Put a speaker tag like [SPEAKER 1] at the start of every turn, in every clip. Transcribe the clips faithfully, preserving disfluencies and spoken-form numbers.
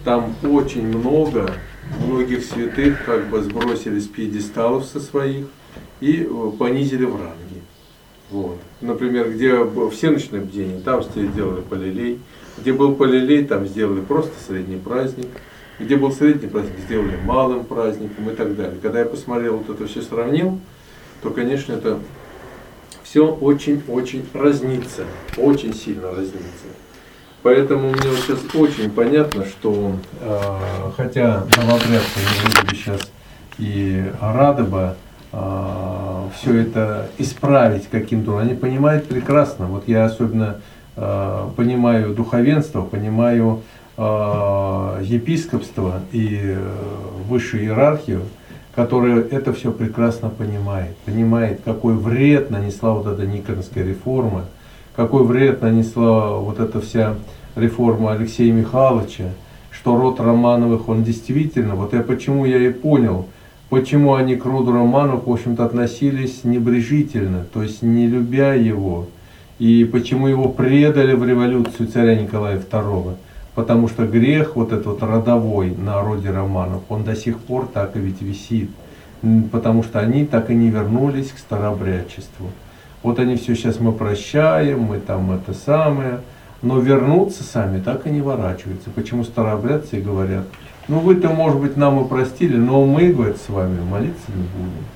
[SPEAKER 1] там очень много, многих святых как бы сбросили с пьедесталов со своих и понизили в ранге. Вот. Например, где в всеночное бдение, там сделали полилей, где был полилей, там сделали просто средний праздник, где был средний праздник, сделали малым праздником и так далее. Когда я посмотрел вот это все, сравнил, то, конечно, это все очень-очень разнится, очень сильно разнится. Поэтому мне вот сейчас очень понятно, что э, хотя новобрядцы вроде сейчас и рады бы э, все это исправить каким-то, они понимают прекрасно. Вот я особенно э, понимаю духовенство, понимаю э, епископство и э, высшую иерархию, которая это все прекрасно понимает. Понимает, какой вред нанесла вот эта Никонская реформа, какой вред нанесла вот эта вся реформа Алексея Михайловича, что род Романовых, он действительно, вот я почему я и понял, почему они к роду Романовых, в общем-то, относились небрежительно, то есть не любя его, и почему его предали в революцию царя Николая второго, потому что грех вот этот вот родовой на роде Романов, он до сих пор так и ведь висит, потому что они так и не вернулись к старообрядчеству. Вот они все сейчас мы прощаем, мы там это самое, но вернуться сами так и не ворачиваются. Почему старообрядцы говорят, ну вы-то, может быть, нам и простили, но мы, говорят, с вами молиться не будем.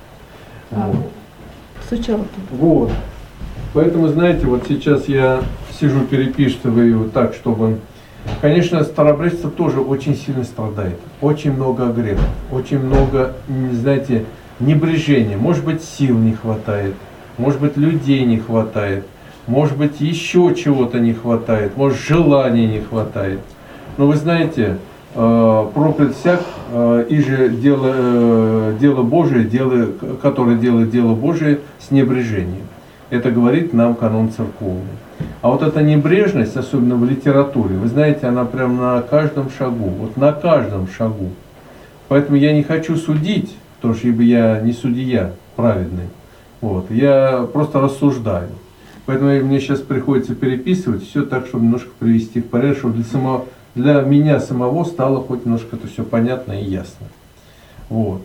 [SPEAKER 2] А,
[SPEAKER 1] Вот.
[SPEAKER 2] Сначала.
[SPEAKER 1] Вот. Поэтому, знаете, вот сейчас я сижу, переписываю так, чтобы... Конечно, старообрядчество тоже очень сильно страдает. Очень много грехов, очень много, знаете, небрежения. Может быть, сил не хватает. Может быть, людей не хватает, может быть, еще чего-то не хватает, может, желания не хватает. Но вы знаете, э, проклят всяк, э, и же дело, э, дело Божие, дело, которое делает дело Божие с небрежением. Это говорит нам канон церковный. А вот эта небрежность, особенно в литературе, вы знаете, она прям на каждом шагу, вот на каждом шагу. Поэтому я не хочу судить, потому что ибо я не судья праведный. Вот. Я просто рассуждаю. Поэтому мне сейчас приходится переписывать все так, чтобы немножко привести в порядок, чтобы для, самого, для меня самого стало хоть немножко это все понятно и ясно. Вот.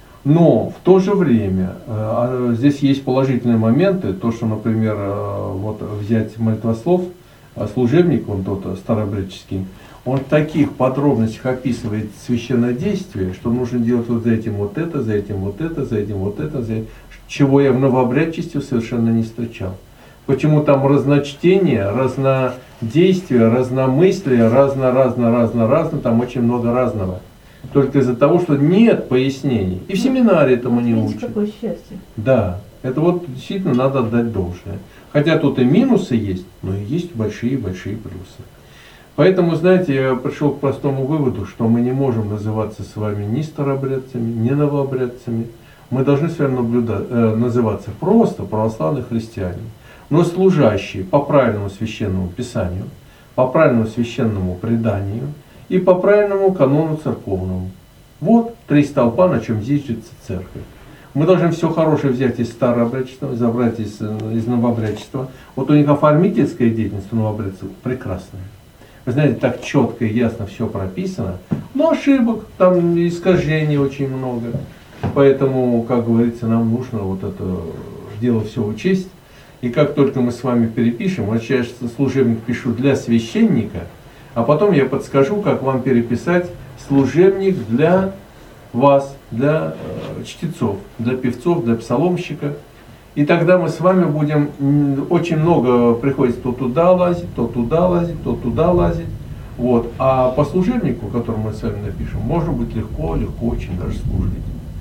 [SPEAKER 1] Но в то же время э, здесь есть положительные моменты. То, что, например, э, вот взять молитвослов, э, служебник, он тот старообрядческий, он в таких подробностях описывает священное действие, что нужно делать вот за этим вот это, за этим вот это, за этим вот это, за этим, чего я в новообрядчестве совершенно не встречал. Почему там разночтение, разнодействие, разномыслие, разно-разно-разно-разно, там очень много разного. Только из-за того, что нет пояснений. И в семинаре этому не учат.
[SPEAKER 2] Какое счастье.
[SPEAKER 1] Да, это вот действительно надо отдать должное. Хотя тут и минусы есть, но и есть большие-большие плюсы. Поэтому, знаете, я пришел к простому выводу, что мы не можем называться с вами ни старообрядцами, ни новообрядцами. Мы должны с вами наблюдать, э, называться просто православные христиане, но служащие по правильному священному писанию, по правильному священному преданию и по правильному канону церковному. Вот три столпа, на чем зиждется церковь. Мы должны все хорошее взять из старообрядчества, забрать из, из новообрядчества. Вот у них оформительская деятельность у новообрядцев прекрасная. Вы знаете, так четко и ясно все прописано, но ошибок, там искажений очень много. Поэтому, как говорится, нам нужно вот это дело все учесть. И как только мы с вами перепишем, вот сейчас служебник пишу для священника, а потом я подскажу, как вам переписать служебник для вас, для э, чтецов, для певцов, для псаломщика. И тогда мы с вами будем, очень много приходится то туда лазить, то туда лазить, то туда лазить. Вот. А по служебнику, который мы с вами напишем, можно быть легко, легко очень даже служить.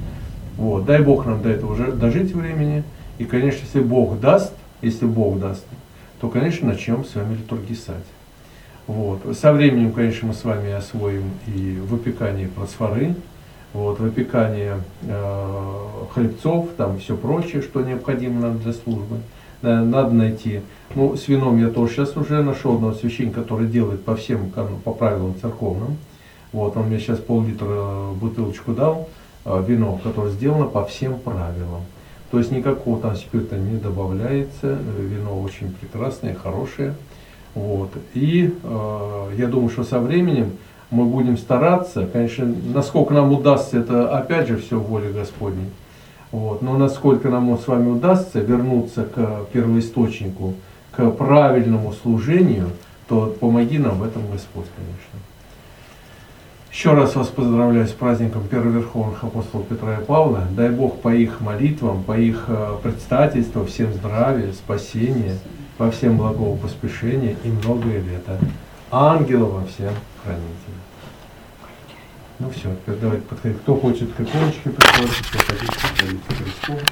[SPEAKER 1] Вот. Дай Бог нам до этого уже дожить времени. И, конечно, если Бог даст, если Бог даст, то, конечно, начнем с вами литургисать. Вот. Со временем, конечно, мы с вами освоим и выпекание просфоры, вот, выпекание э, хлебцов, там все прочее, что необходимо нам для службы. Надо найти. Ну, с вином я тоже сейчас уже нашел одного священника, который делает по всем, по правилам церковным. Вот, он мне сейчас пол-литра бутылочку дал, э, вино, которое сделано по всем правилам. То есть никакого там спирта не добавляется, вино очень прекрасное, хорошее. Вот. И э, я думаю, что со временем мы будем стараться, конечно, насколько нам удастся, это опять же все в воле Господней. Вот. Но насколько нам с вами удастся вернуться к первоисточнику, к правильному служению, то помоги нам в этом Господь, конечно. Еще раз вас поздравляю с праздником первоверховных апостолов Петра и Павла. Дай Бог по их молитвам, по их предстательству всем здравия, спасения, по всем благого поспешения и многое лето. Ангелов вам всем хранителя. Ну все, теперь давайте подходить. Кто хочет к иконочке приходить, приходите, приходите к Христу.